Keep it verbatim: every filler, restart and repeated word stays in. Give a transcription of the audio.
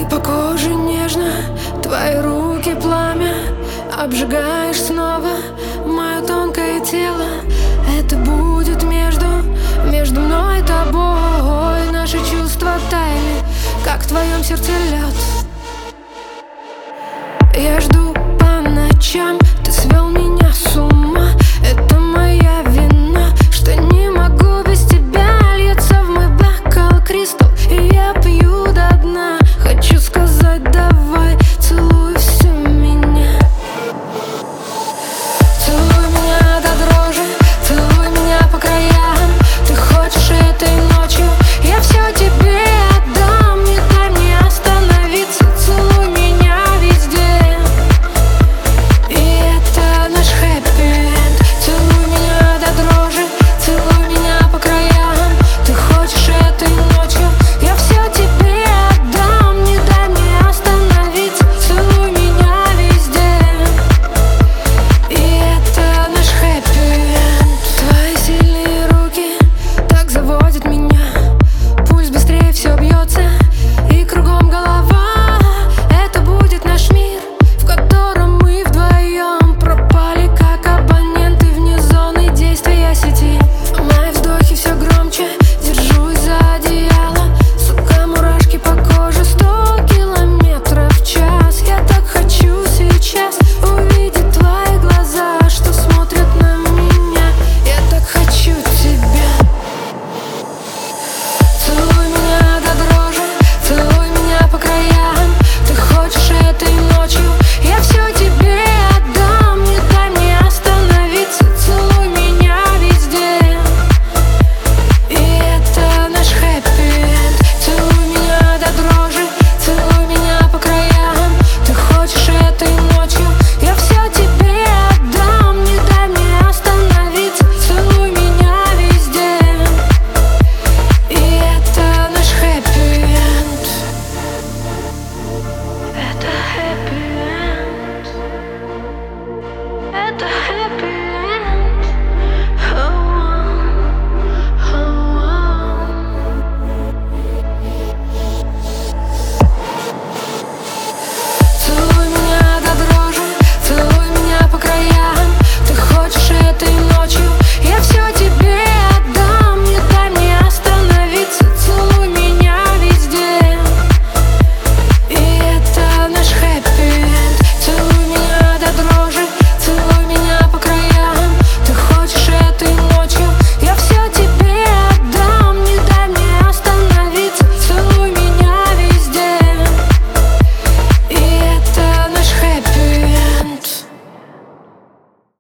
по коже нежно, твои руки пламя. Обжигаешь снова мое тонкое тело. Это будет между, между мной и тобой. Наши чувства тайны, как в твоем сердце лед. Я жду по ночам, ты свел меня с ума. Это